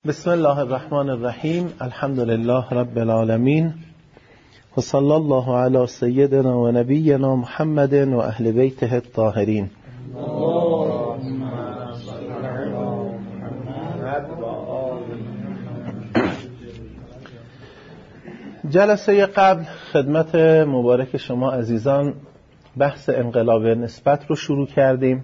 بسم الله الرحمن الرحیم. الحمد لله رب العالمین و صلی الله علی سیدنا و نبینا محمد و اهل بیته الطاهرین. جلسه قبل خدمت مبارک شما عزیزان بحث انقلاب نسبت رو شروع کردیم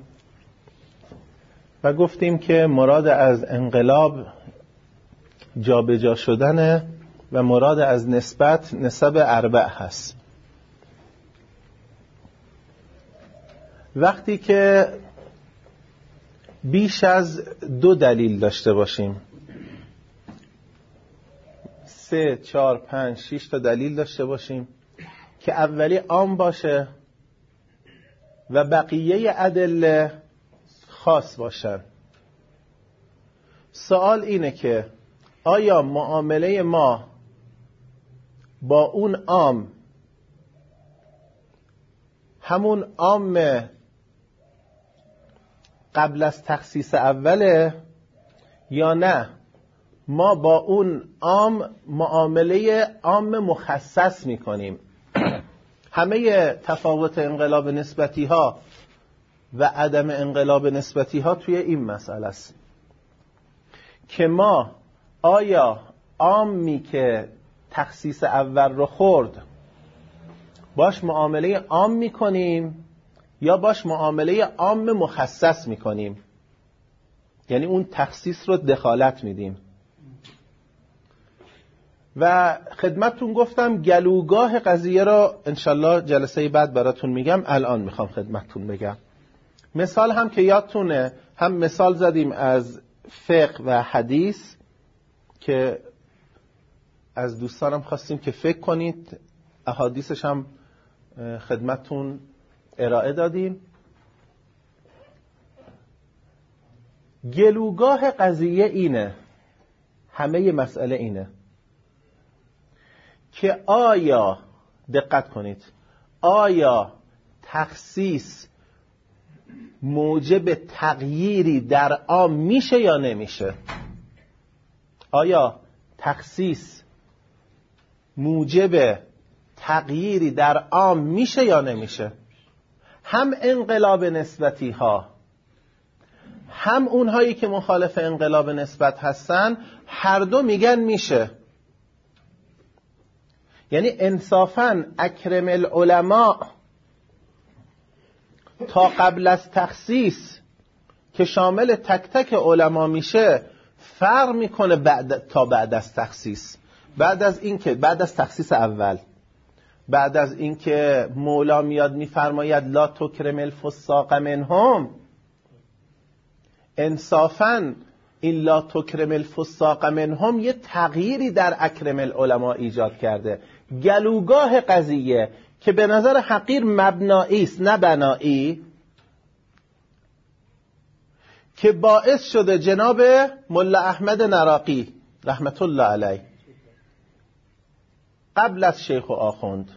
و گفتیم که مراد از انقلاب جابجا شدن و مراد از نسبت نسب اربع هست. وقتی که بیش از 2 دلیل داشته باشیم، 3 4 5 6 تا دلیل داشته باشیم که اولی عام باشه و بقیه ادله خاص باشن، سوال اینه که آیا معامله ما با اون عام همون عام قبل از تخصیص اوله یا نه ما با اون عام معامله عام مخصص میکنیم؟ همه تفاوت انقلاب نسبتی ها و عدم انقلاب نسبتی ها توی این مسئله است که ما آیا عامی که تخصیص اول رو خورد باش معامله عام میکنیم یا باش معامله عام مخصص میکنیم، یعنی اون تخصیص رو دخالت میدیم. و خدمتتون گفتم گلوگاه قضیه رو انشالله جلسه بعد براتون میگم، الان میخوام خدمتتون بگم. مثال هم که یادتونه، هم مثال زدیم از فقه و حدیث که از دوستانم خواستیم که فکر کنید، احادیثش هم خدمتتون ارائه دادیم. گلوگاه قضیه اینه، همه مسئله اینه که آیا، دقت کنید، آیا تخصیص موجب تغییری در عام میشه یا نمیشه؟ آیا تخصیص موجب تغییری در عام میشه یا نمیشه؟ هم انقلاب نسبتی ها هم اونهایی که مخالف انقلاب نسبت هستن هر دو میگن میشه. یعنی انصافاً اکرم العلماء تا قبل از تخصیص که شامل تک تک علما میشه فرق میکنه تا بعد از تخصیص. بعد از تخصیص اول، بعد از اینکه مولا میاد میفرماید لا تکرم الفساق منهم، انصافاً این لا تکرم الفساق منهم یه تغییری در اکرم العلماء ایجاد کرده. گلوگاه قضیه که به نظر حقیر مبنایی است نه بنایی، که باعث شده جناب ملا احمد نراقی رحمت الله علیه قبل از شیخ و آخوند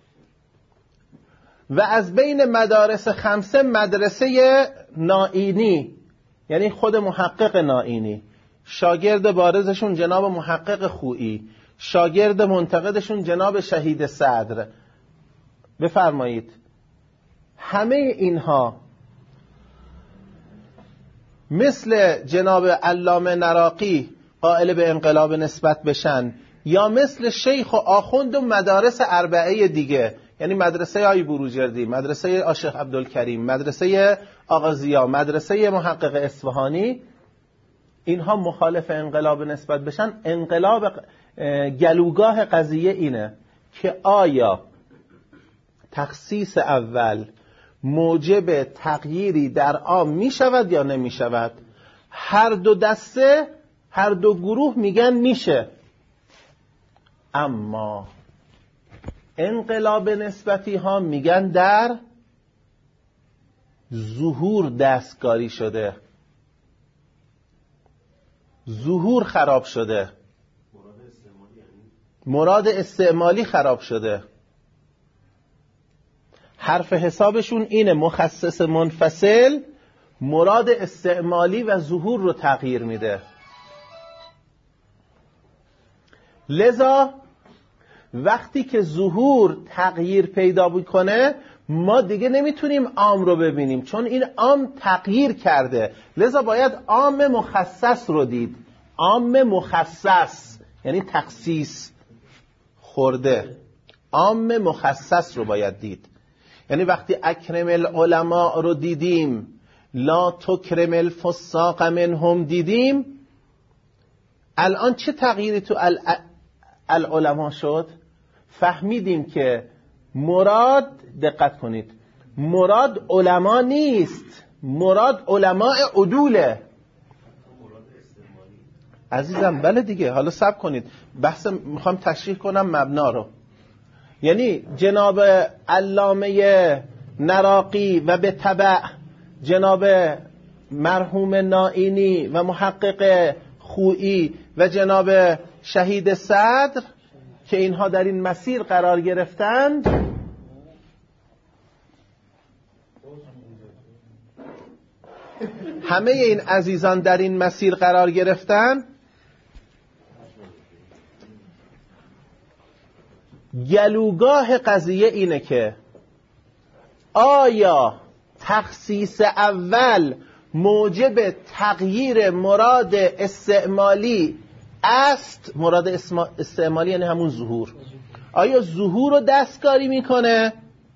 و از بین مدارس 5 مدرسه نائینی، یعنی خود محقق نائینی، شاگرد بارزشون جناب محقق خویی، شاگرد منتقدشون جناب شهید صدر، بفرمایید همه اینها مثل جناب علامه نراقی قائل به انقلاب نسبت بشن یا مثل شیخ و آخوند و مدارس اربعه دیگه، یعنی مدرسه آی بروجردی، مدرسه آشیخ عبدالکریم، مدرسه آقا ضیا، مدرسه محقق اصفهانی، اینها مخالف انقلاب نسبت بشن. انقلاب گلوگاه قضیه اینه که آیا تخصیص اول موجب تغییری در عام می شود یا نمی شود؟ هر دو دسته، هر دو گروه میگن میشه. اما انقلاب نسبتی ها میگن در ظهور دستکاری شده، ظهور خراب شده، مراد استعمالی خراب شده. حرف حسابشون اینه مخصص منفصل مراد استعمالی و ظهور رو تغییر میده. لذا وقتی که ظهور تغییر پیدا بکنه ما دیگه نمیتونیم عام رو ببینیم، چون این عام تغییر کرده. لذا باید عام مخصص رو دید. عام مخصص یعنی تخصیص خورده، عام مخصص رو باید دید. یعنی وقتی اکرم العلماء رو دیدیم، لا تکرم الفساق منهم دیدیم، الان چه تغییری تو العلماء شد؟ فهمیدیم که مراد، دقت کنید، مراد علما نیست، مراد علماء عدوله. عزیزم بله دیگه، حالا صبر کنید، بحث میخوام تشریح کنم مبنا رو. یعنی جناب علامه نراقی و به تبع جناب مرحوم نائینی و محقق خویی و جناب شهید صدر که اینها در این مسیر قرار گرفتند، همه این عزیزان در این مسیر قرار گرفتن، گلوگاه قضیه اینه که آیا تخصیص اول موجب تغییر مراد استعمالی است؟ مراد استعمالی یعنی همون ظهور. آیا ظهور رو دستکاری میکنه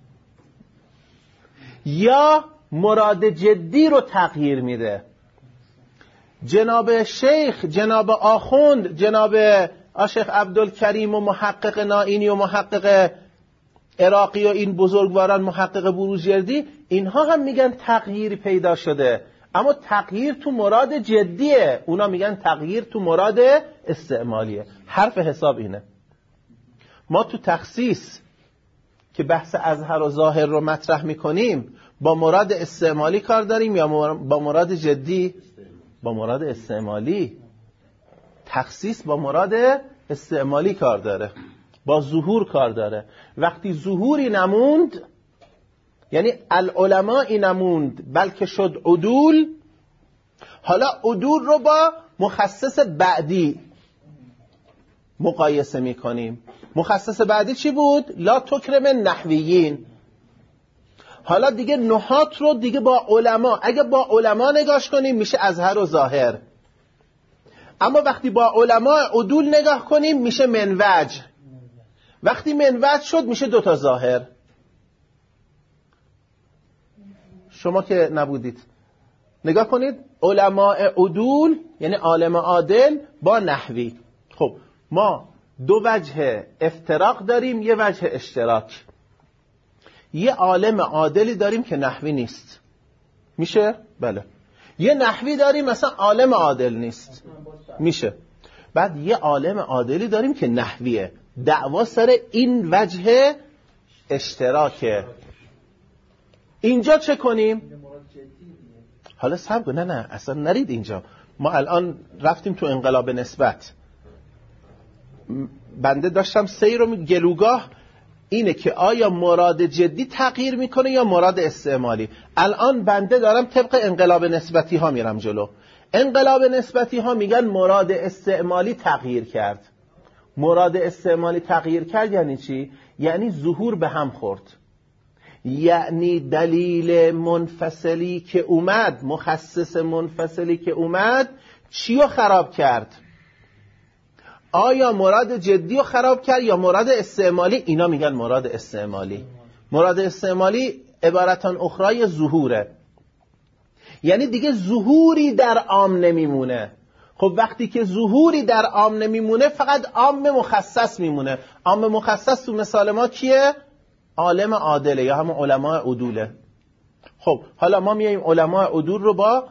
یا مراد جدی رو تغییر میده؟ جناب شیخ، جناب آخوند، جناب شیخ عبدالکریم و محقق نائینی و محقق عراقی و این بزرگواران محقق بروجردی، اینها هم میگن تغییر پیدا شده، اما تغییر تو مراد جدیه، اونا میگن تغییر تو مراد استعمالیه. حرف حساب اینه. ما تو تخصیص که بحث اظهر و ظاهر رو مطرح میکنیم با مراد استعمالی کار داریم یا با مراد جدی؟ با مراد استعمالی. تخصیص با مراد استعمالی کار داره، با ظهور کار داره. وقتی ظهوری نموند، یعنی العلماء نموند بلکه شد عدول، حالا عدول رو با مخصص بعدی مقایسه میکنیم. مخصص بعدی چی بود؟ لا تکرم نحویین. حالا دیگه نحات رو دیگه با علما، اگه با علما نگاش کنیم میشه اظهر و ظاهر، اما وقتی با علما عدول نگاه کنیم میشه منوج. وقتی منوج شد میشه دوتا ظاهر. شما که نبودید نگاه کنید، علماء عدول یعنی عالم عادل با نحوی. خب ما دو وجه افتراق داریم، یه وجه اشتراک. یه عالم عادلی داریم که نحوی نیست، میشه؟ بله. یه نحوی داریم مثلا عالم عادل نیست، میشه. بعد یه عالم عادلی داریم که نحویه. دعوا سر این وجه اشتراکه. اینجا چه کنیم؟ حالا صبر کن، نه اصلا نرید اینجا. ما الان رفتیم تو انقلاب نسبت. بنده داشتم سیر رو گلوگاه اینه که آیا مراد جدی تغییر میکنه یا مراد استعمالی. الان بنده دارم طبق انقلاب نسبتی ها میرم جلو. انقلاب نسبتی ها میگن مراد استعمالی تغییر کرد. مراد استعمالی تغییر کرد یعنی چی؟ یعنی ظهور به هم خورد، یعنی دلیل منفصلی که اومد، مخصص منفصلی که اومد چی رو خراب کرد؟ آیا مراد جدی رو خراب کرد یا مراد استعمالی؟ اینا میگن مراد استعمالی. مراد استعمالی عبارتان اخرای ظهوره، یعنی دیگه ظهوری در عام نمیمونه. خب وقتی که ظهوری در عام نمیمونه فقط عام مخصص میمونه. عام مخصص تو مثال ما کیه؟ عالم عادله یا همون علماء عدوله. خب حالا ما میایم علماء عدول رو با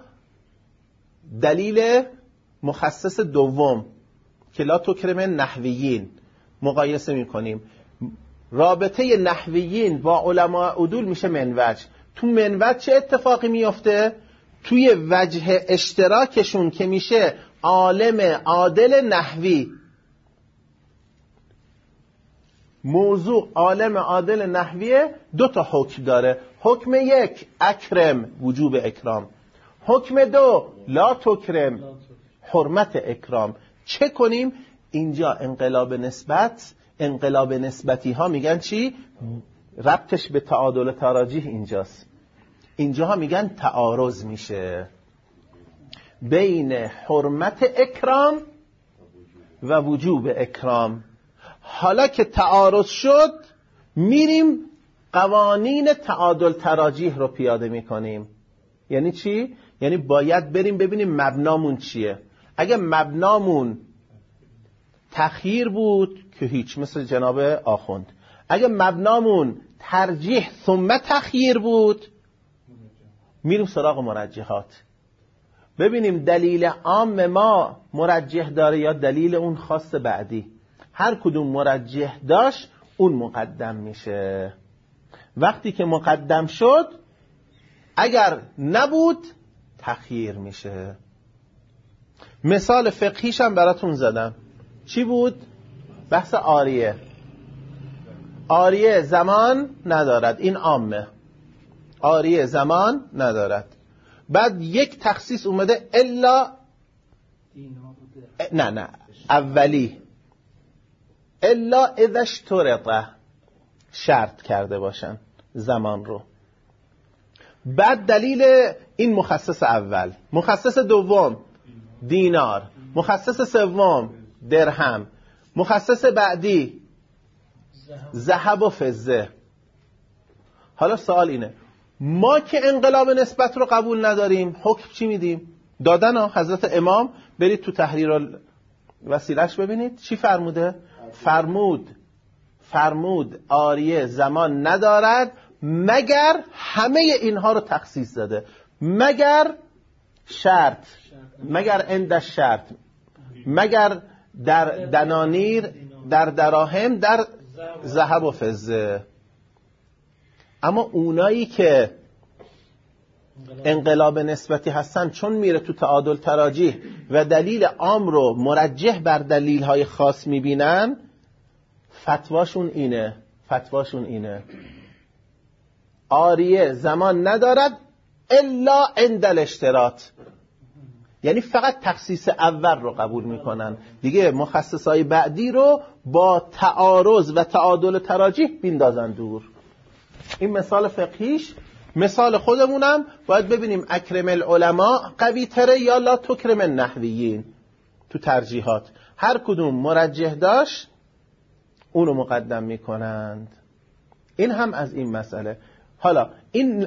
دلیل مخصص دوم که لا تکرم نحویین مقایسه میکنیم. رابطه نحویین با علماء عدول میشه منوج. تو منوج چه اتفاقی میفته؟ توی وجه اشتراکشون که میشه عالم عادل نحوی، موضوع عالم عادل نحویه، دو تا حکم داره. حکم یک اکرم، وجوب اکرام. حکم دو لا تکرم، حرمت اکرام. چه کنیم؟ اینجا انقلاب نسبتی ها میگن چی؟ ربطش به تعادل و تراجیح اینجاست. اینجاها میگن تعارض میشه بین حرمت اکرام و وجوب اکرام. حالا که تعارض شد میریم قوانین تعادل تراجیح رو پیاده میکنیم. یعنی چی؟ یعنی باید بریم ببینیم مبنامون چیه. اگه مبنامون تخییر بود که هیچ، مثل جناب آخوند. اگه مبنامون ترجیح ثم تخییر بود میریم سراغ مرجحات، ببینیم دلیل عام ما مرجح داره یا دلیل اون خاص بعدی. هر کدوم مرجح داشت اون مقدم میشه. وقتی که مقدم شد اگر نبود تخییر میشه. مثال فقهیش هم براتون زدم. چی بود؟ بحث عاریه. عاریه زمان ندارد، این عامه. عاریه زمان ندارد. بعد یک تخصیص اومده الا نه اولی الا اذا اشترط، شرط کرده باشن زمان رو. بعد دلیل این مخصص اول، مخصص دوم دینار، مخصص سوم درهم، مخصص بعدی ذهب و فضه. حالا سوال اینه، ما که انقلاب نسبت رو قبول نداریم حکم چی میدیم؟ دادن ها حضرت امام، برید تو تحریر وسیله‌اش ببینید چی فرموده. فرمود عاریه زمان ندارد مگر همه اینها رو تخصیص داده، مگر شرط، مگر عند شرط، مگر در دنانیر، در دراهم، در ذهب و فضه. اما اونایی که انقلاب نسبتی هستن چون میره تو تعادل تراجیح و دلیل عام رو مرجح بر دلیل های خاص میبینن، فتواشون اینه عاریه زمان ندارد الا عند الاشتراط. یعنی فقط تخصیص اول رو قبول میکنن، دیگه مخصصای بعدی رو با تعارض و تعادل تراجیح بیندازن دور. این مثال فقهیش. مثال خودمونم باید ببینیم اکرم العلماء قوی تره یا لا تکرم النحویین. تو ترجیحات هر کدوم مرجح داشت اونو مقدم میکنند. این هم از این مسئله. حالا این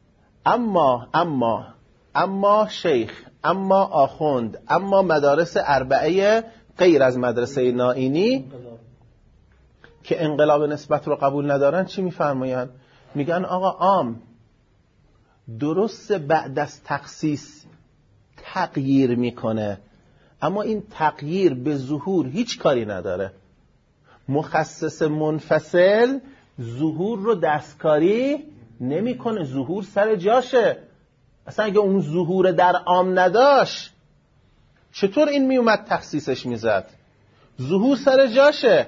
اما شیخ، اما آخوند، اما مدارس اربعه غیر از مدرسه نائینی که انقلاب نسبت رو قبول ندارن چی میفرمایند؟ میگن آقا عام درست بعد از تخصیص تغییر میکنه، اما این تغییر به ظهور هیچ کاری نداره. مخصص منفصل ظهور رو دستکاری نمیکنه، ظهور سر جاشه. اصلا اگه اون ظهور در عام نداشت چطور این میومد تخصیصش میزد؟ ظهور سر جاشه.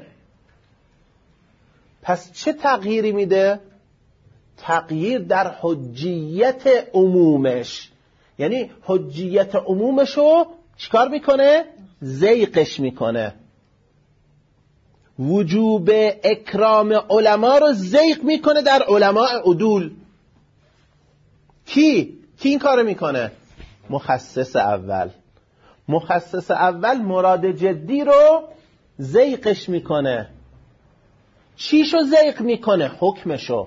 پس چه تغییری میده؟ تغییر در حجیت عمومش. یعنی حجیت عمومشو چیکار میکنه؟ زیقش میکنه. وجوب اکرام علما رو زیق میکنه در علماء عدول. کی این کارو میکنه؟ مخصص اول مراد جدی رو زیقش میکنه. چیشو زیق میکنه؟ حکمشو.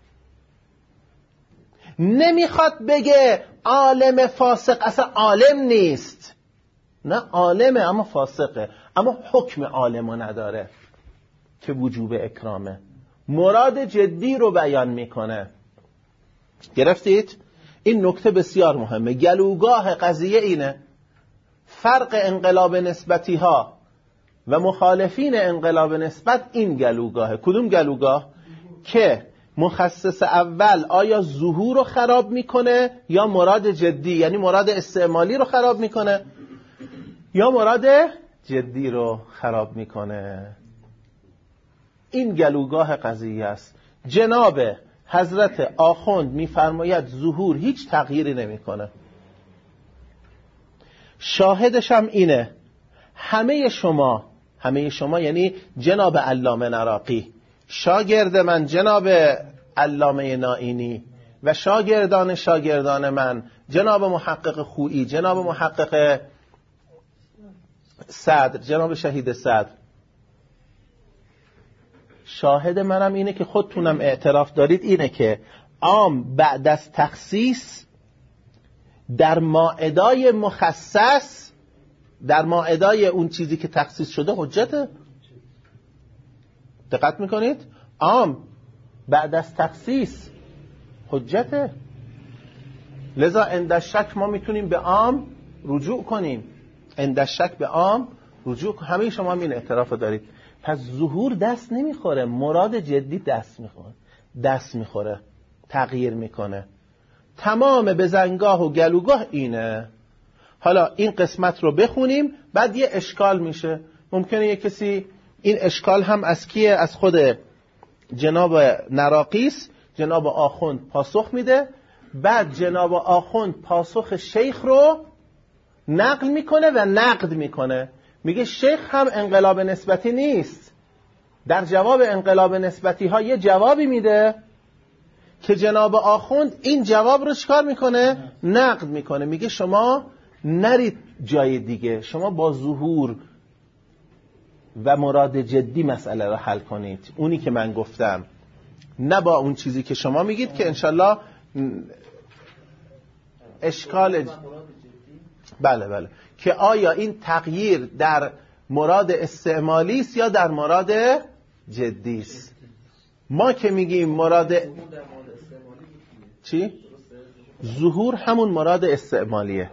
نمیخواد بگه عالم فاسق اصلا عالم نیست، نه عالمه اما فاسقه، اما حکم عالمو نداره که وجوب اکرامه. مراد جدی رو بیان میکنه. گرفتید؟ این نکته بسیار مهمه. گلوگاه قضیه اینه. فرق انقلاب نسبتی ها و مخالفین انقلاب نسبت این گلوگاهه. کدوم گلوگاه؟ که مخصص اول آیا ظهور رو خراب میکنه یا مراد جدی، یعنی مراد استعمالی رو خراب میکنه یا مراد جدی رو خراب میکنه. این گلوگاه قضیه است. جناب حضرت آخوند میفرماید ظهور هیچ تغییری نمیکنه. شاهدش هم اینه، همه همه شما یعنی جناب علامه نراقی، شاگرد من جناب علامه نائینی و شاگردان من جناب محقق خویی، جناب محقق صدر، جناب شهید صدر. شاهد منم اینه که خودتونم اعتراف دارید اینه که عام بعد از تخصیص در مائدای مخصص، در مائدای اون چیزی که تخصیص شده حجته. دقت میکنید؟ عام بعد از تخصیص حجته. لذا عند الشک ما میتونیم به عام رجوع کنیم، عند الشک به عام رجوع. همه شما این اعتراف دارید. پس ظهور دست نمیخوره، مراد جدی دست میخوره، تغییر میکنه. تمام بزنگاه و گلوگاه اینه. حالا این قسمت رو بخونیم، بعد یه اشکال میشه. ممکنه یه کسی این اشکال هم از کیه؟ از خود جناب نراقیس. جناب آخوند پاسخ میده، بعد جناب آخوند پاسخ شیخ رو نقل میکنه و نقد میکنه. میگه شیخ هم انقلاب نسبتی نیست. در جواب انقلاب نسبتی ها یه جوابی میده که جناب آخوند این جواب رو چکار میکنه؟ نقد میکنه. میگه شما نرید جای دیگه، شما با ظهور و مراد جدی مسئله رو حل کنید، اونی که من گفتم، نه با اون چیزی که شما میگید که انشالله اشکال. بله که آیا این تغییر در مراد استعمالی است یا در مراد جدی است. ما که میگیم مراد چی؟ ظهور همون مراد استعمالیه.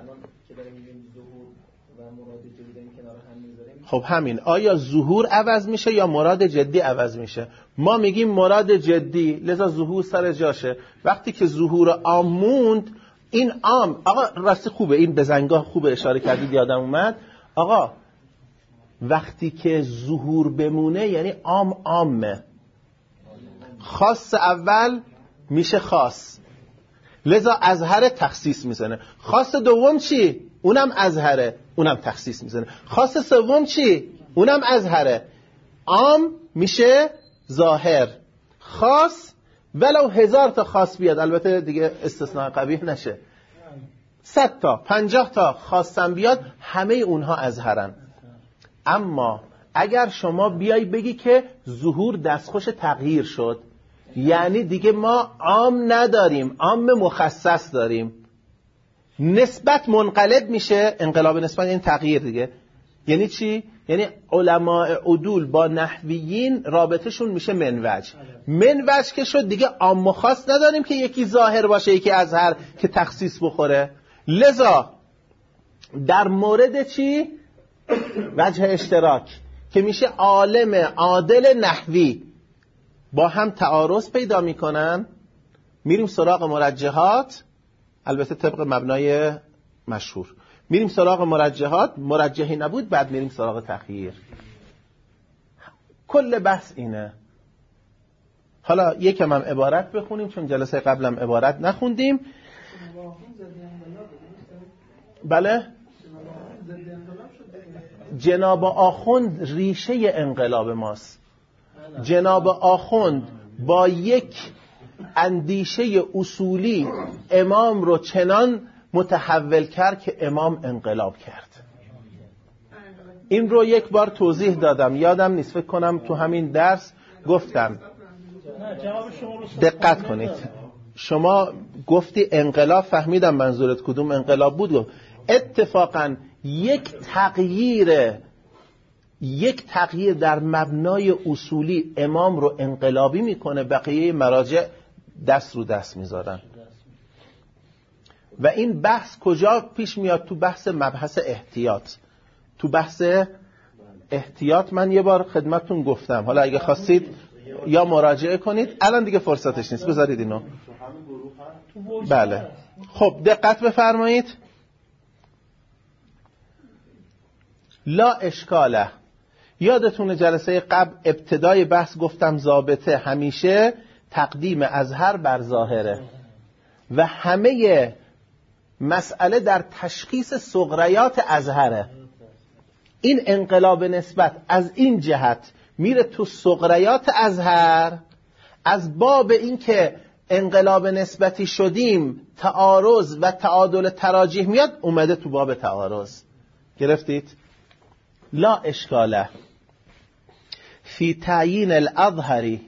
خب همین، آیا ظهور عوض میشه یا مراد جدی عوض میشه؟ ما میگیم مراد جدی، لذا ظهور سر جاشه. وقتی که ظهور عام موند، این عام، آقا راستی خوبه این بزنگاه خوبه اشاره کردید یادم اومد. آقا وقتی که ظهور بمونه یعنی عام عامه، خاص اول میشه خاص، لذا ازهر تخصیص میزنه. خاص دوم چی؟ اونم ازهره، اونم تخصیص میزنه. خاص سوم چی؟ اونم ازهره. عام میشه ظاهر، خاص ولو 1000 تا خاص بیاد، البته دیگه استثناء قبیح نشه، 100 تا 50 تا خاصم بیاد، همه اونها ازهرن. اما اگر شما بیای بگی که ظهور دستخوش تغییر شد، یعنی دیگه ما عام نداریم، عام مخصص داریم، نسبت منقلب میشه. انقلاب نسبت این تغییر دیگه. یعنی چی؟ یعنی علماء عدول با نحویین رابطشون میشه منوج. منوج که شد دیگه عام و خاص نداریم که یکی ظاهر باشه یکی ازهر که تخصیص بخوره. لذا در مورد چی؟ وجه اشتراک که میشه عالم عادل نحوی با هم تعارض پیدا میکنن، میریم سراغ مرجحات، البته طبق مبنای مشهور میریم سراغ مرجحات، مرجحی نبود بعد میریم سراغ تخییر. کل بحث اینه. حالا یکم هم عبارت بخونیم چون جلسه قبلم عبارت نخوندیم. بله، جناب آخوند ریشه انقلاب ماست. جناب آخوند با یک اندیشه اصولی امام رو چنان متحول کرد که امام انقلاب کرد. این رو یک بار توضیح دادم، یادم نیست، فکر کنم تو همین درس گفتم. دقت کنید، شما گفتی انقلاب، فهمیدم منظورت کدوم انقلاب بود. اتفاقا یک تغییر در مبنای اصولی امام رو انقلابی میکنه، بقیه مراجع دست رو دست میذارن. و این بحث کجا پیش میاد؟ تو بحث مبحث احتیاط. تو بحث احتیاط من یه بار خدمتتون گفتم، حالا اگه خواستید یا مراجعه کنید، الان دیگه فرصتش نیست، بذارید اینو. بله خب دقت بفرمایید. لا اشکاله. یادتونه جلسه قبل ابتدای بحث گفتم ضابطه همیشه تقدیم ازهر بر ظاهره و همه مسئله در تشخیص صغریات ازهره. این انقلاب نسبت از این جهت میره تو سغریات ازهر، از باب این که انقلاب نسبتی شدیم تعارض و تعادل تراجیح میاد، اومده تو باب تعارض. گرفتید؟ لا اشکاله فی تعیین الاظهری،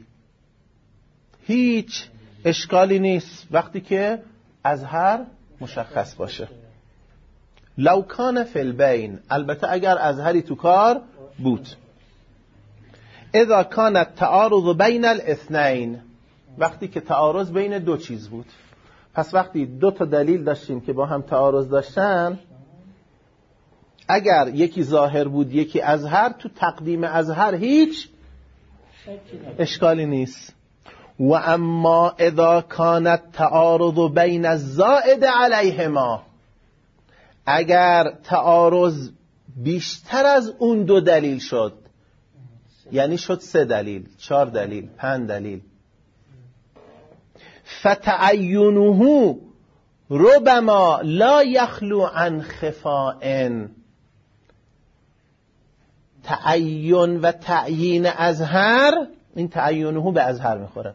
هیچ اشکالی نیست وقتی که ازهر مشخص باشه. لو کان فی البین، البته اگر ازهری تو کار بود. اذا کان التعارض بین الاثنین، وقتی که تعارض بین دو چیز بود. پس وقتی دو تا دلیل داشتیم که با هم تعارض داشتن، اگر یکی ظاهر بود یکی ازهر، تو تقدیم ازهر هیچ اشکالی نیست. و اما اذا کان التعارض بین الزائد علیهما، اگر تعارض بیشتر از اون دو دلیل شد، یعنی شد 3 دلیل، 4 دلیل، 5 دلیل، فتعینه ربما لا یخلو عن خفاء، تعین و تعیین ازهر، این تعینه به ازهر میخوره،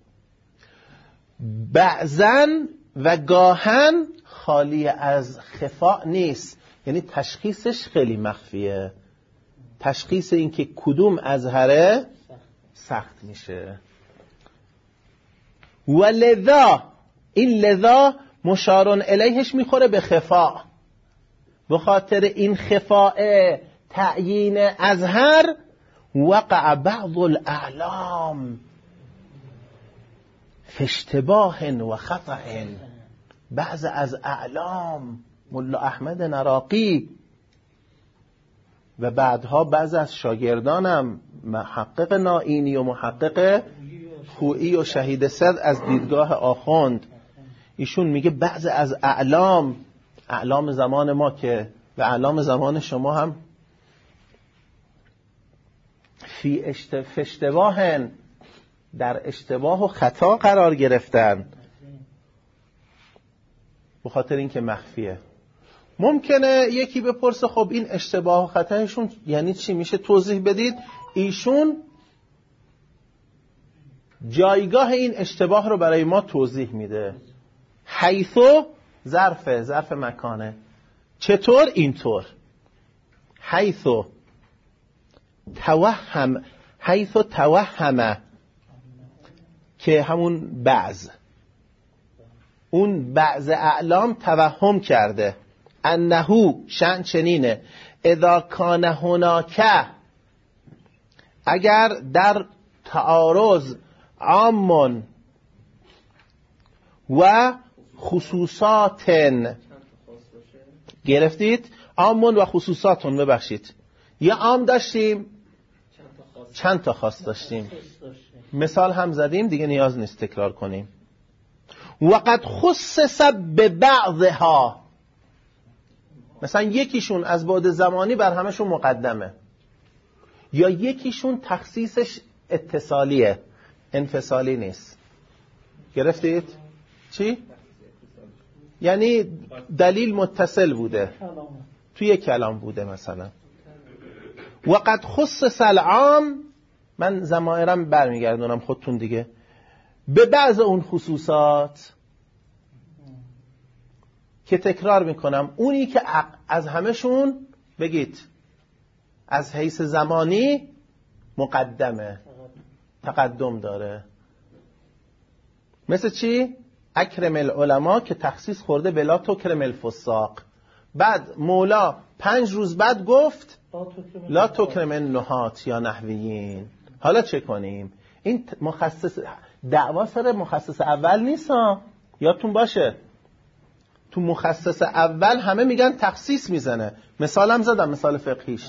بعضن و گاهن خالی از خفاء نیست، یعنی تشخیصش خیلی مخفیه. تشخیص این که کدوم ازهره سخت میشه. و لذا، این لذا مشارون الیهش میخوره به خفاء، به خاطر این خفاء تعیین ازهر وقع بعض الاعلام فی اشتباه و خطأ، بعض از اعلام ملا احمد نراقی و بعدها بعض از شاگردانم محقق نائینی و محقق خویی و شهید صد از دیدگاه آخوند، ایشون میگه بعض از اعلام زمان ما که و اعلام زمان شما هم فی اشتباهن، در اشتباه و خطا قرار گرفتن، به خاطر اینکه مخفیه. ممکنه یکی بپرسه خب این اشتباه و خطایشون یعنی چی؟ میشه توضیح بدید؟ ایشون جایگاه این اشتباه رو برای ما توضیح میده. حیثو ظرف مکانه، چطور؟ اینطور. حیثو توهم که همون بعض، اون بعض اعلام توهم کرده، انهو شأن چنینه، اذا کان هناک، اگر در تعارض عامون و خصوصات، گرفتید؟ عامون و خصوصاتون، ببخشید، یه عام داشتیم چند تا خاص داشتیم، مثال هم زدیم دیگه نیاز نیست تکرار کنیم. وقد خصص به بعضها، مثلا یکیشون از بعد زمانی بر همشون مقدمه، یا یکیشون تخصیصش اتصالیه، انفصالی نیست. گرفتید؟ چی؟ یعنی دلیل متصل بوده، توی کلام بوده مثلا. وقد خصص العام، من ضمایرم برمیگردونم خودتون دیگه، به بعض اون خصوصات که تکرار میکنم، اونی که از همشون بگید از حیث زمانی مقدمه، تقدم داره. مثل چی؟ اکرم العلماء که تخصیص خورده بلا تکرم الفساق، بعد مولا 5 روز بعد گفت لا تکرم النحات یا نحویین. حالا چه کنیم؟ این مخصص دعوا سر مخصص اول نیست ها، یادتون باشه. تو مخصص اول همه میگن تخصیص میزنه، مثالم زدم، مثال فقهیش.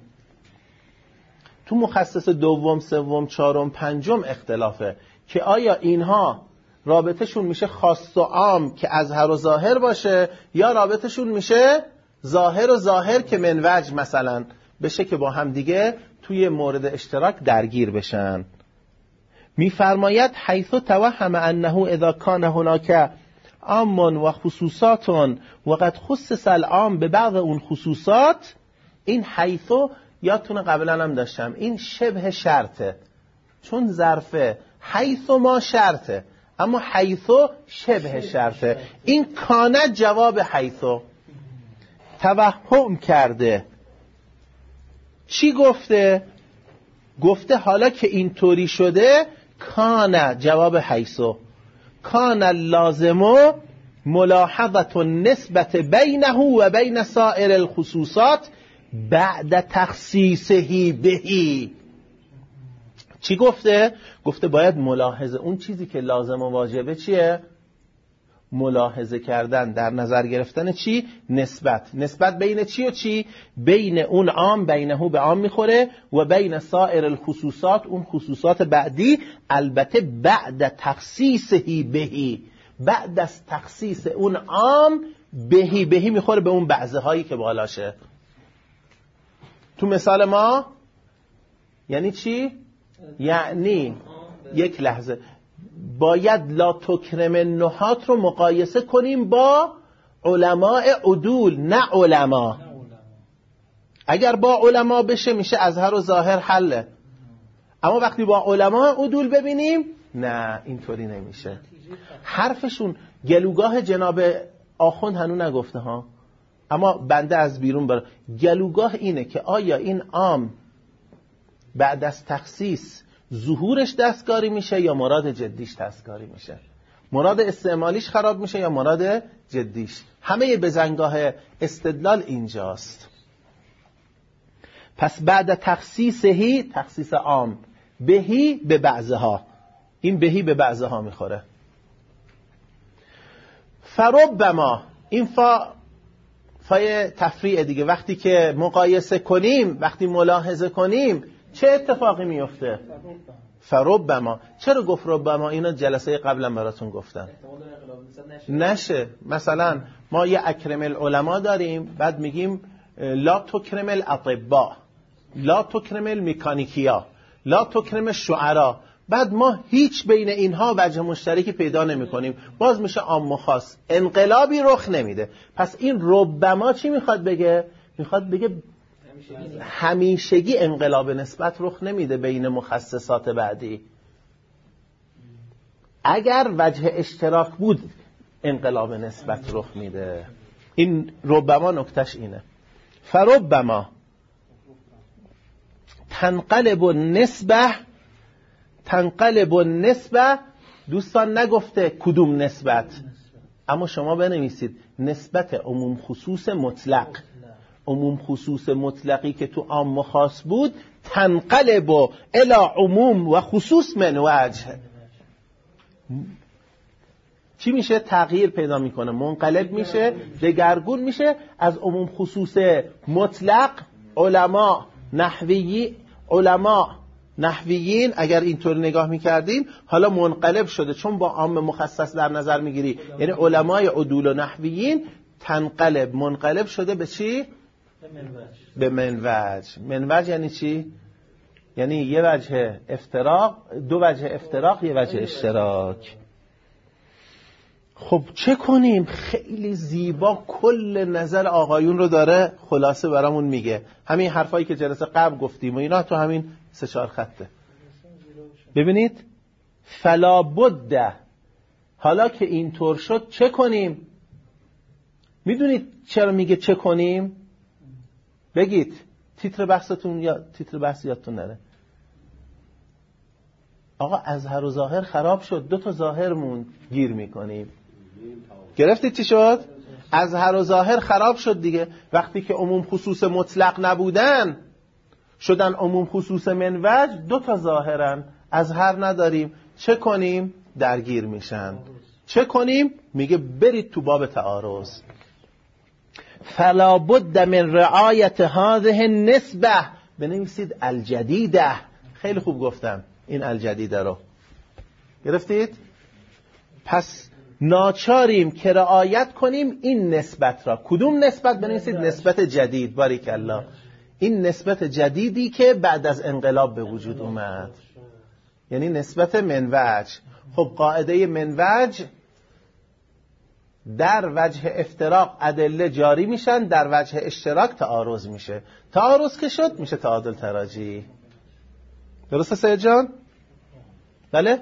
تو مخصص دوم، سوم، چهارم، پنجم اختلافه که آیا اینها رابطشون میشه خاص و عام که ازهر و ظاهر باشه، یا رابطشون میشه ظاهر و ظاهر که من وجه مثلا بشه که با هم دیگه توی مورد اشتراک درگیر بشن. میفرماید حیث توهم انه اذا کان هناک عام و خصوصات و قد خصص العام به بعض اون خصوصات این حیثو یادتونه قبلا هم داشتم این شبه شرطه، چون ظرفه. حیثو ما شرطه، اما حیثو شبه شرطه. این کانه جواب حیثو. توهم کرده. چی گفته؟ گفته حالا که اینطوری شده، کانه جواب حیثو، کانه لازمو ملاحظه نسبت بینه و بین سایر الخصوصات بعد تخصیصه بهی. چی گفته؟ گفته باید ملاحظه، اون چیزی که لازم و واجبه چیه؟ ملاحظه کردن، در نظر گرفتن چی؟ نسبت بین چی و چی؟ بین اون عام، بینهو به عام میخوره، و بین سایر الخصوصات، اون خصوصات بعدی، البته بعد تخصیصه بهی، بعد از تخصیص اون عام بهی میخوره به اون بعضه هایی که بالاشه. تو مثال ما یعنی چی؟ یعنی یک لحظه باید لا تکرم النحات رو مقایسه کنیم با علماء عدول، نه علما. اگر با علما بشه میشه اظهر و ظاهر حله، اما وقتی با علما عدول ببینیم نه، اینطوری نمیشه. حرفشون گلوگاه جناب آخوند هنو نگفته ها، اما بنده از بیرون برای گلوگاه اینه که آیا این عام بعد از تخصیص ظهورش دستکاری میشه یا مراد جدیش دستکاری میشه، مراد استعمالیش خراب میشه یا مراد جدیش. همه بزنگاه استدلال اینجاست. پس بعد تخصیصهی، تخصیص عام، بهی به بعضها، این بهی به بعضها میخوره. فربما، این فای تفریع دیگه، وقتی که مقایسه کنیم، وقتی ملاحظه کنیم چه اتفاقی میفته؟ فربما. چرا گفت ربما؟ اینا جلسه قبلا براتون گفتم نشه. مثلا ما یه اکرم العلماء داریم، بعد میگیم لا تکرم الاطباء، لا تکرم المکانیکیا، لا تکرم الشعراء، بعد ما هیچ بین اینها وجه مشترکی پیدا نمی کنیم، باز میشه عام و خاص، انقلابی رخ نمیده. پس این ربما چی میخواد بگه؟ میخواد بگه همیشگی انقلاب نسبت رخ نمیده بین مخصصات بعدی. اگر وجه اشتراک بود انقلاب نسبت رخ میده. این ربما نکتش اینه. فربما تنقلب النسبه، دوستان نگفته کدوم نسبت، اما شما بنویسید نسبت عموم خصوص مطلق. عموم خصوص مطلقی که تو عام و خاص بود، تنقلب الی عموم و خصوص من وجه. چی میشه؟ تغییر پیدا میکنه، منقلب میشه، دگرگون میشه. از عموم خصوص مطلق علما نحویین اگر اینطور نگاه میکردیم، حالا منقلب شده، چون با عام مخصص در نظر میگیری، یعنی علمای عدول و نحویین منقلب شده به چی؟ به منوج. منوج یعنی چی؟ یعنی یه وجه افتراق، دو وجه افتراق، یه وجه اشتراک. خب چه کنیم؟ خیلی زیبا کل نظر آقایون رو داره خلاصه برامون میگه. همین حرفایی که جلسه قبل گفتیم و اینا تو همین 3-4 خطه. ببینید فلا بد، حالا که اینطور شد چه کنیم؟ میدونید چرا میگه چه کنیم؟ بگید تیتر بحثتون یا تیتر بحث یادتون نره. آقا اظهر و ظاهر خراب شد، 2 تا ظاهرمون گیر میکنیم. گرفتید چی شد؟ اظهر و ظاهر خراب شد دیگه. وقتی که عموم خصوص مطلق نبودن شدن عموم خصوص منوج، 2 تا ظاهرن، اظهر نداریم. چه کنیم؟ درگیر میشن. چه کنیم؟ میگه برید تو باب تعارض. فلا بد من رعایت هذه النسبه، بنویسید الجدیده. خیلی خوب گفتم این الجدیده رو گرفتید؟ پس ناچاریم که رعایت کنیم این نسبت را. کدوم نسبت؟ بنویسید نسبت جدید. باریک الله. این نسبت جدیدی که بعد از انقلاب به وجود اومد، یعنی نسبت منوج. خب قاعده منوج در وجه افتراق ادله جاری میشن، در وجه اشتراک تعارض میشه. تعارض که شد میشه تعادل تراجی. درسته سید جان؟ بله؟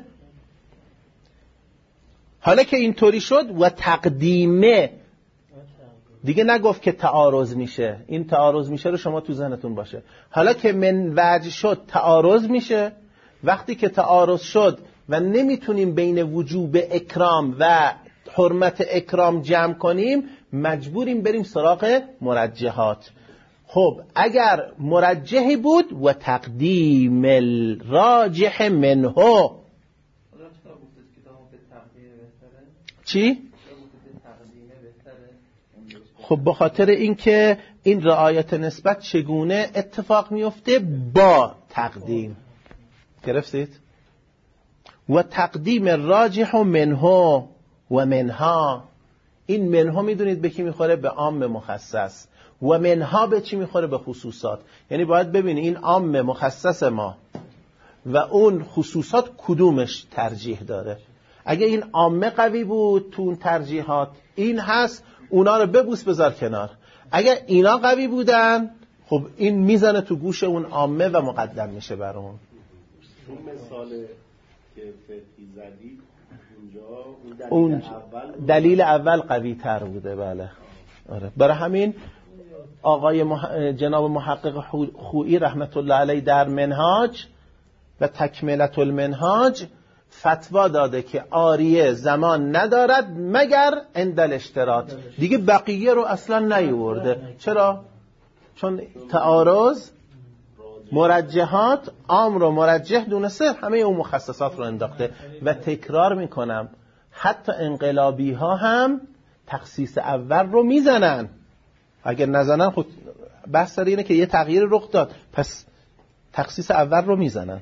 حالا که اینطوری شد و تقدیمه دیگه نگفت که تعارض میشه. این تعارض میشه رو شما تو ذهنتون باشه. حالا که من وجه شد تعارض میشه. وقتی که تعارض شد و نمیتونیم بین وجوب اکرام و حرمت اکرام جمع کنیم، مجبوریم بریم سراغ مرجحات. خب اگر مرجحی بود و تقدیم الراجح منه. چی؟ خب به خاطر اینکه این رعایت نسبت چگونه اتفاق میفته؟ با تقدیم. گرفتید؟ و تقدیم الراجح منه و منها. این منها میدونید به کی میخوره؟ به عام مخصص. و منها به چی میخوره؟ به خصوصات. یعنی باید ببینید این عام مخصص ما و اون خصوصات کدومش ترجیح داره. اگه این عامه قوی بود تو اون ترجیحات این هست، اونا رو ببوس بذار کنار. اگه اینا قوی بودن خب این میزنه تو گوش اون عامه و مقدم میشه بر اون. اون مثال که فقهی زدی اون دلیل اول قوی تر بوده. بله آره. برای همین آقای جناب محقق خویی رحمت الله علیه در منهاج و تکملت المنهاج فتوا داده که عاریه زمان ندارد مگر عند الاشتراط. دیگه بقیه رو اصلا نیورده. چرا؟ چون تعارض مرجحات عام رو مرجح دونسته، همه اون مخصصات رو انداخته. و تکرار میکنم حتی انقلابی ها هم تخصیص اول رو میزنن. اگر نزنن خود بحث سر اینه که یه تغییر رخ داد، پس تخصیص اول رو میزنن.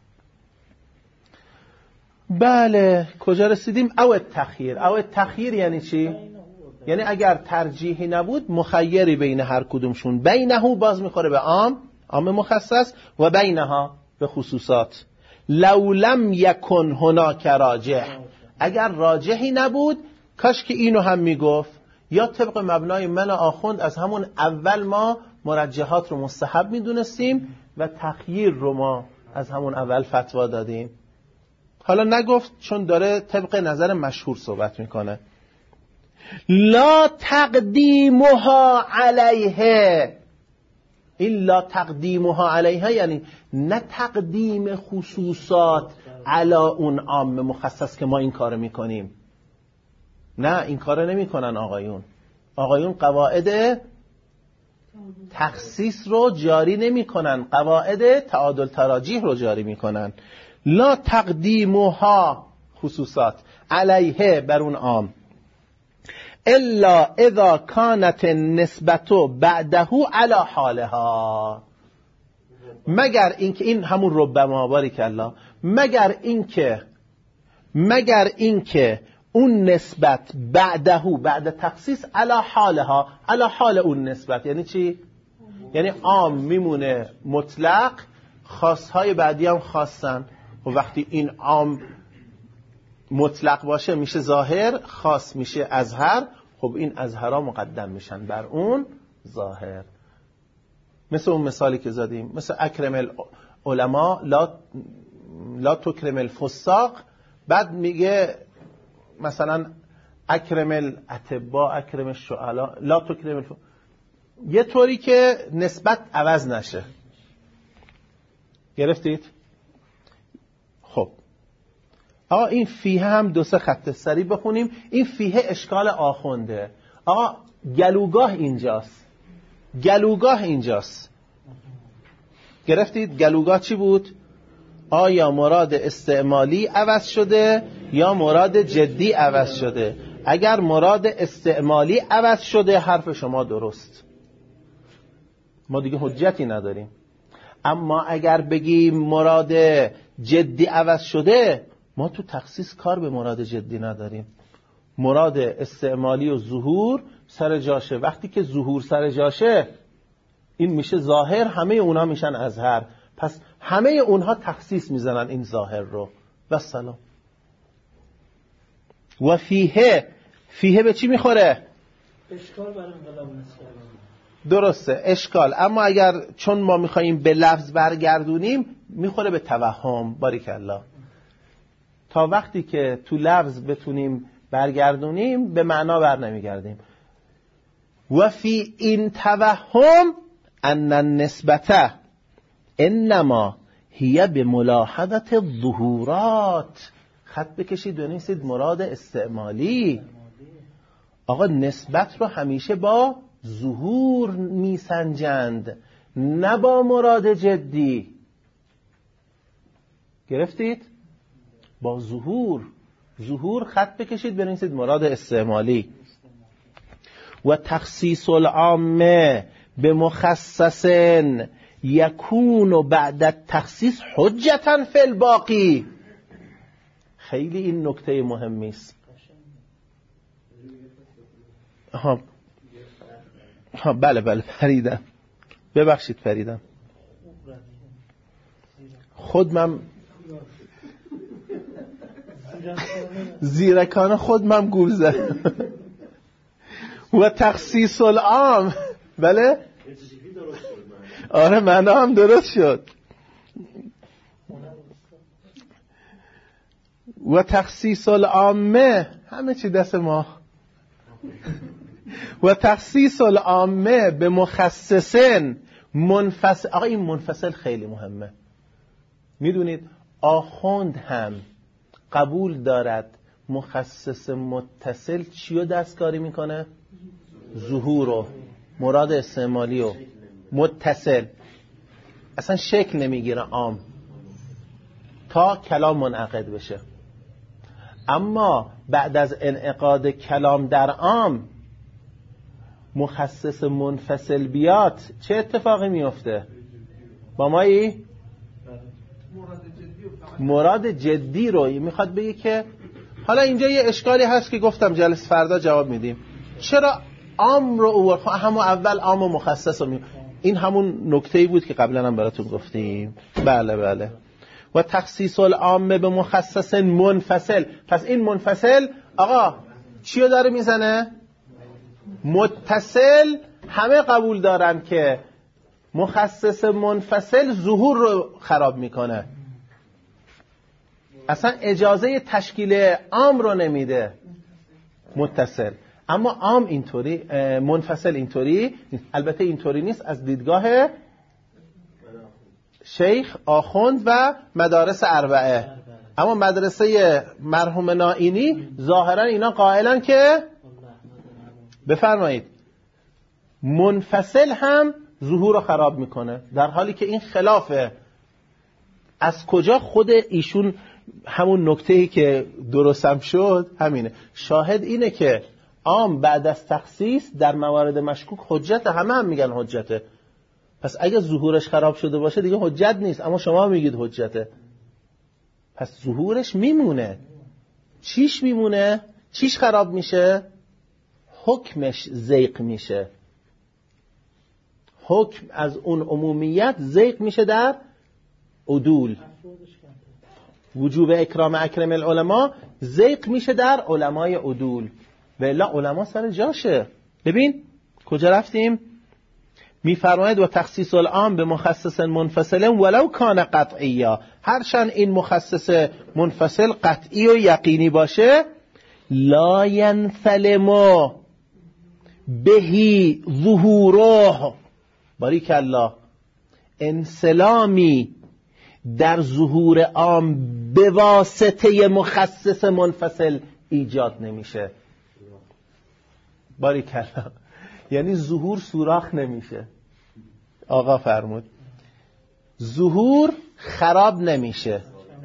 بله کجا رسیدیم؟ او التخییر یعنی چی؟ یعنی اگر ترجیحی نبود مخیری بین هر کدومشون. بینه باز میخوره به عام مخصص و بینها به خصوصات. لو لم یکن هناک راجح. اگر راجحی نبود کاش که اینو هم میگفت. یا طبق مبنای من آخوند از همون اول ما مرجحات رو مستحب میدونستیم و تخییر رو ما از همون اول فتوا دادیم. حالا نگفت چون داره طبق نظر مشهور صحبت میکنه. لا تقدیمها علیه. این لا تقدیمها علیه یعنی نه تقدیم خصوصات علی اون عام مخصص که ما این کار میکنیم. نه این کار نمی کنن آقایون قواعد تخصیص رو جاری نمی کنن، قواعد تعادل تراجیح رو جاری می کنن. لا تقدیمها خصوصات علیه بر اون عام الا اذا كانت النسبت بعده على حالها. مگر اینکه این همون ربما بارک الله، مگر اینکه اون نسبت بعد تخصیص علی حالها، علی حال اون نسبت. یعنی چی؟ یعنی عام میمونه مطلق، خاصهای بعدی هم خاصن. و وقتی این عام مطلق باشه میشه ظاهر، خاص میشه اظهر. خب این اظهرها مقدم میشن بر اون ظاهر. مثل اون مثالی که زدیم، مثل اکرم العلماء لا تکرم الفساق. بعد میگه مثلا اکرم الاطباء اکرم الشعلا لا تکرم یه طوری که نسبت عوض نشه. گرفتید؟ خب آقا این فیه هم 2-3 خط سری بخونیم. این فیه اشکال آخونده. آقا گلوگاه اینجاست. گرفتید؟ گلوگاه چی بود؟ آیا مراد استعمالی عوض شده یا مراد جدی عوض شده؟ اگر مراد استعمالی عوض شده حرف شما درست، ما دیگه حجتی نداریم. اما اگر بگیم مراد جدی عوض شده، ما تو تخصیص کار به مراد جدی نداریم. مراد استعمالی و ظهور سر جاشه. وقتی که ظهور سر جاشه این میشه ظاهر، همه اونا میشن اظهر. پس همه اونها تخصیص میزنن این ظاهر رو. و سلام. و فیه فیه به چی میخوره؟ اشکال برای انقلاب نسبت. درسته، اشکال. اما اگر چون ما میخواییم به لفظ برگردونیم میخوره به توهم. باریکالله. تا وقتی که تو لفظ بتونیم برگردونیم به معنا بر نمیگردیم. و فی این توهم ان النسبته انما هی به ملاحظت الظهورات. خط بکشید بنویسید مراد استعمالی. آقا نسبت رو همیشه با ظهور میسنجند، نه با مراد جدی. گرفتید؟ با ظهور خط بکشید بنویسید مراد استعمالی. و تخصیص العامه به مخصص یکون بعد التخصیص حجتا فی الباقی. خیلی این نکته مهمی است. بله پریدم، ببخشید پریدم. خودم زیرکانه خودم گول زدم. و تخصیص العام. بله آره معنا هم درست شد. و تخصیص العامه، همه چی دست ما. و تخصیص العامه به مخصصن منفصل. آقا این منفصل خیلی مهمه. میدونید آخوند هم قبول دارد مخصص متصل چیو دستکاری میکنه؟ ظهور و مراد استعمالی و متصل. اصلا شکل نمیگیره عام تا کلام منعقد بشه. اما بعد از انعقاد کلام در عام مخصص منفصل بیاد چه اتفاقی میفته؟ با مایی؟ مراد جدی رو میخواد بگه که حالا اینجا یه اشکالی هست که گفتم جلسه فردا جواب میدیم. چرا عام رو اوورد؟ همون اول عام و مخصص رو این همون نکته‌ای بود که قبلا هم براتون گفتیم. بله. و تخصیص العامه به مخصص منفصل. پس این منفصل آقا چیو داره میزنه؟ متصل. همه قبول دارن که مخصص منفصل ظهور رو خراب میکنه، اصلا اجازه تشکیل عام رو نمیده متصل. اما عام اینطوری، منفصل اینطوری. البته اینطوری نیست از دیدگاه شیخ آخوند و مدارس اربعه. اما مدرسه مرحوم نائینی ظاهرا اینا قائلن که بفرمایید منفصل هم ظهور رو خراب میکنه، در حالی که این خلافه. از کجا خود ایشون همون نکتهی که درستم شد همینه. شاهد اینه که عام بعد از تخصیص در موارد مشکوک حجته. همه هم میگن حجته. پس اگه ظهورش خراب شده باشه دیگه حجت نیست، اما شما میگید حجته. پس ظهورش میمونه. چیش میمونه؟ چیش خراب میشه؟ حکمش زیق میشه. حکم از اون عمومیت زیق میشه در عدول. وجوب اکرام اکرم العلماء زیق میشه در علمای عدول. بلا علما سر جاشه. ببین کجا رفتیم؟ میفرماید و تخصیص العام به مخصص منفصل ولو کان قطعیا. هرچند این مخصص منفصل قطعی و یقینی باشه، لا ینسلم بهی ظهوره. باریک الله. انسلامی در ظهور عام به واسطه مخصص منفصل ایجاد نمیشه. باریک الله. یعنی ظهور سوراخ نمیشه. آقا فرمود ظهور خراب نمیشه.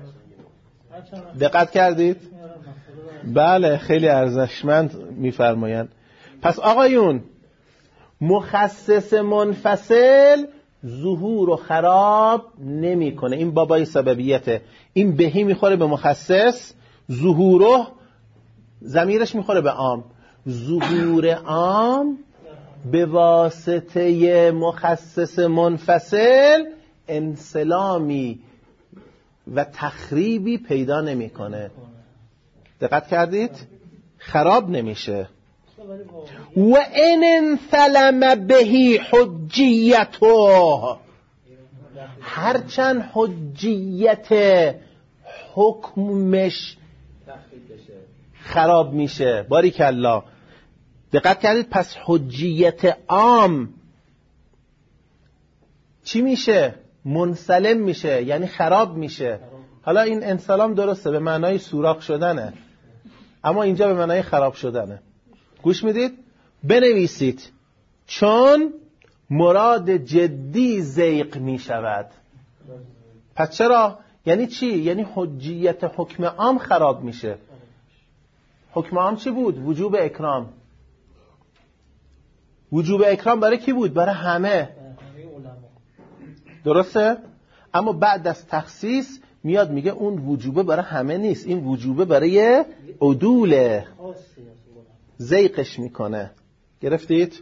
دقت کردید؟ بله خیلی ارزشمند میفرمایند. پس آقایون مخصص منفصل ظهور رو خراب نمیکنه. این بابای سببیته. این بهی میخوره به مخصص، ظهوره ضمیرش میخوره به عام. ظهور عام به واسطه مخصص منفصل انسلامی و تخریبی پیدا نمیکنه. دقت کردید؟ خراب نمیشه. و ان انثلم بهی حجیته، هرچند حجیت حکمش خراب میشه. باریکالله، دقت کردید؟ پس حجیت عام چی میشه؟ منسلم میشه، یعنی خراب میشه. حالا این انسلام درسته به معنای سوراخ شدنه، اما اینجا به معنای خراب شدنه. گوش میدید؟ بنویسید چون مراد جدی زیغ میشود. پس چرا؟ یعنی چی؟ یعنی حجیت حکم عام خراب میشه. حکم عام چی بود؟ وجوب اکرام. وجوب اکرام برای کی بود؟ برای همه. درسته؟ اما بعد از تخصیص میاد میگه اون وجوبه برای همه نیست، این وجوبه برای عدوله، زیقش میکنه. گرفتید؟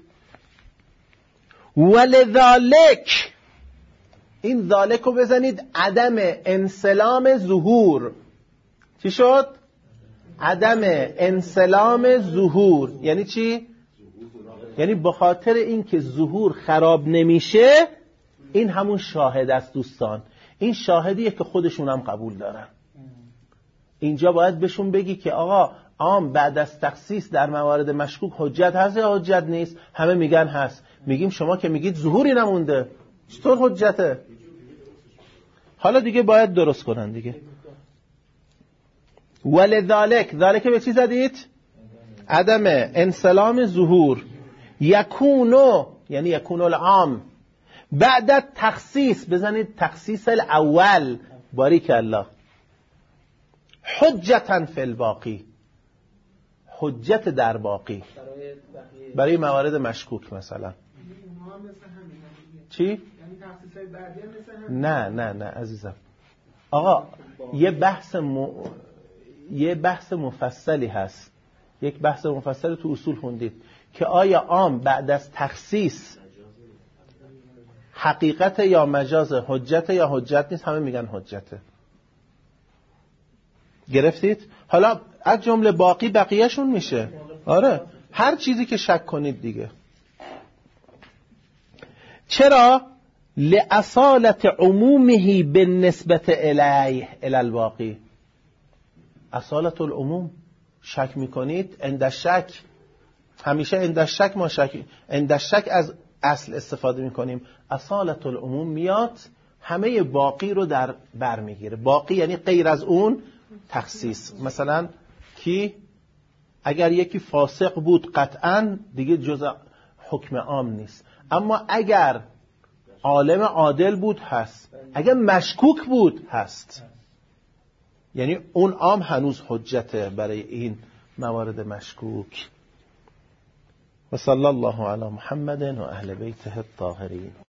ولذالک، این ذالک رو بزنید عدم انسلام ظهور. چی شد؟ عدم انسلام ظهور یعنی چی؟ یعنی به خاطر این که ظهور خراب نمیشه، این همون شاهد است دوستان. این شاهدیه که خودشون هم قبول دارن. اینجا باید بهشون بگی که آقا عام بعد از تخصیص در موارد مشکوک حجت هست یا حجت نیست؟ همه میگن هست. میگیم شما که میگید ظهوری نمونده، چطور حجته؟ حالا دیگه باید درست کنن دیگه. ولذالک، ذالک به چی زدید؟ عدم انسلام ظهور. یکونو یعنی یکون العام بعد تخصیص، بزنید تخصیص الاول. باریک الله. حجتا فی الباقی، حجت در باقی برای موارد مشکوک مثلا. چی؟ نه عزیزم. آقا یه بحث مفصلی هست، یک بحث مفصل تو اصول خوندید که آیا عام بعد از تخصیص حقیقت یا مجاز، حجت یا حجت نیست؟ همه میگن حجته. گرفتید؟ حالا از جمله باقی بقیهشون میشه. آره، هر چیزی که شک کنید دیگه. چرا؟ لأصالت عمومه بالنسبت الیه الی الباقی. اصالت العموم، شک میکنید؟ عند الشک، همیشه عند الشک ما عند الشک از اصل استفاده میکنیم. اصالت العموم میاد همه باقی رو در بر میگیره. باقی یعنی غیر از اون تخصیص. مثلا کی؟ اگر یکی فاسق بود قطعا دیگه جز حکم عام نیست، اما اگر عالم عادل بود هست، اگر مشکوک بود هست، یعنی اون عام هنوز حجته برای این موارد مشکوک. و صلی الله علی محمد و اهل بیته الطاهرین.